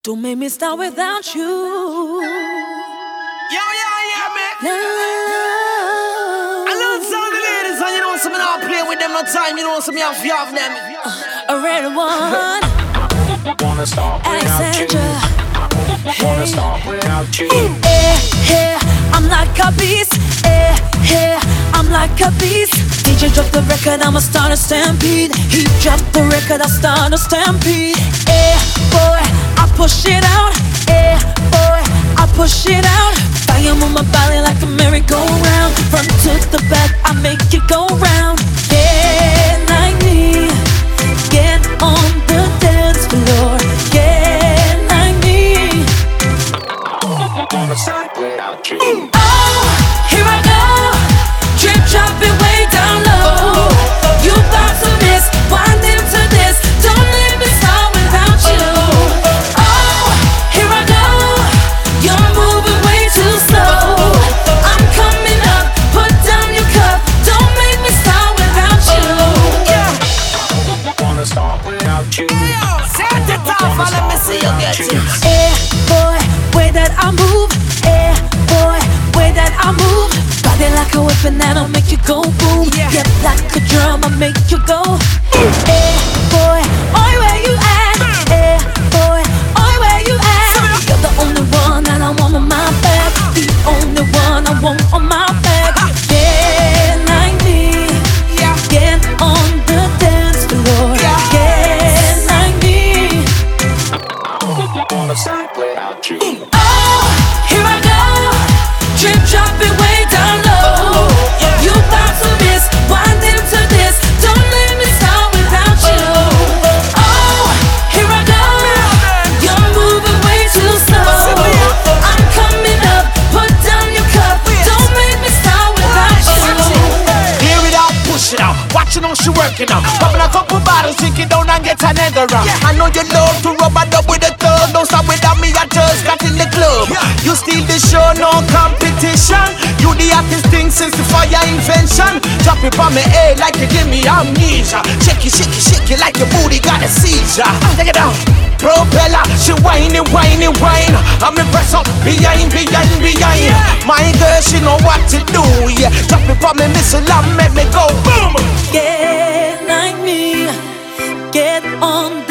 Don't make me start without you. Yo, man. La, la, la. I love some of the ladies, and you know, some of them play with them no time, you know, some of you have them. A red one. Wanna start without you. Wanna start without you. Hey, I'm like a beast. Hey, I'm like a beast. DJ drop the record, I'ma start a stampede. He drop the record, I start a stampede. Hey, boy, I push it out. Hey, boy, I push it out. Fire on my body like a merry-go-round. Front to the back, I make it go round. Yeah, like me. Get on the dance floor. Yeah, like me. Wanna start without you. Oh, here I go. Drip dropping way down low. You bout to miss, wind into this. Don't let me start without you. Oh, here I go. You're moving way too slow. I'm coming up, put down your cup. Don't make me start without you. Wanna start without you. Set it off and let me see you get it. Eh, boy, way that I move. Eh, boy, way that I move. Body like a whip and that'll make you go boom. Yep, like a drum, I'll make you go. Eh, boy, oi, where you at? Eh, boy, oi, where you at? You're the only one that I want on my back. The only one I want on my back. Yeah, like me. Get on the dance floor. Yeah, like me. Wanna start without you. Oh, here I go. Drip dropping way down low. You bout to miss, wind into this. Don't let me start without you. Oh, here I go. You're moving way too slow. I'm coming up, put down your cup. Don't make me start without you. Clear it out, push it out. Watching how she working out. Popping a couple bottles, drink it down and get another round. I know you love to rub a dub with a thug. Don't stop without me, I just got in the club. You steal the show, no competition. You the hottest thing since the fire invention. Drop it on me head like you give me amnesia. Shake it like your booty got a seizure. Take it down. Propeller, she whining. I'm impressed up behind. My girl, she know what to do, yeah. Drop it on me, missile, and make me go boom. Get like me. Get on